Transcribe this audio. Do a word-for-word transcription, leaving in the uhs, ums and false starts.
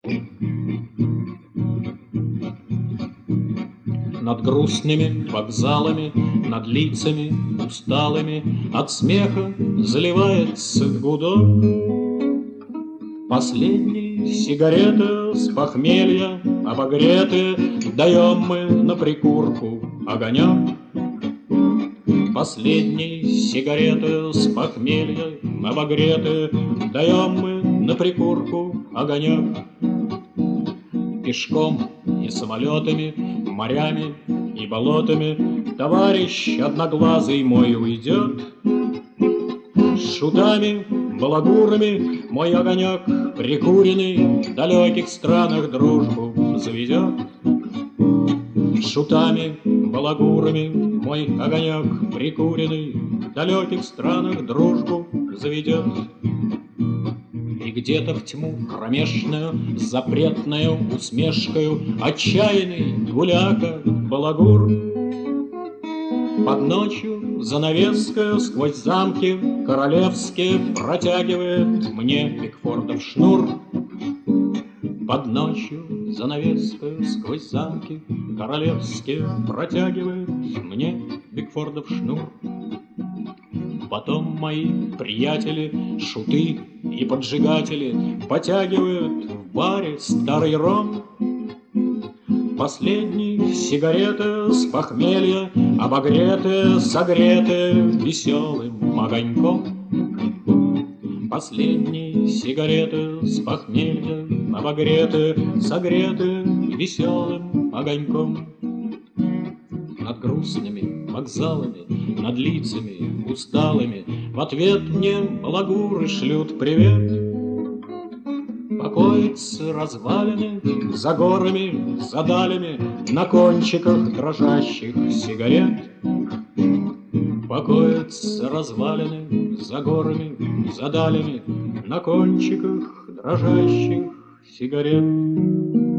Над грустными вокзалами, над лицами усталыми от смеха заливается гудок. Последние сигареты с похмелья обогреты, даем мы на прикурку огонек. Последние сигареты с похмелья обогреты, даем мы на прикурку огонек. Пешком и самолетами, морями и болотами товарищ одноглазый мой уйдет. Шутами, балагурами мой огонек прикуренный в далеких странах дружбу заведет. Шутами, балагурами мой огонек прикуренный в далеких странах дружбу заведет. И где-то в тьму кромешную, запретную усмешкою отчаянный гуляка балагур под ночью занавескою сквозь замки королевские протягивает мне Бигфордов шнур. Под ночью занавескою сквозь замки королевские протягивает мне Бигфордов шнур. Потом мои приятели, шуты и поджигатели потягивают в баре старый ром. Последние сигареты с похмелья обогреты, согреты веселым огоньком. Последние сигареты с похмелья обогреты, согреты веселым огоньком. Над грустными вокзалами, над лицами усталыми в ответ мне балагуры шлют привет. Покоятся развалины за горами, за далями на кончиках дрожащих сигарет. Покоятся развалины за горами, за далями на кончиках дрожащих сигарет.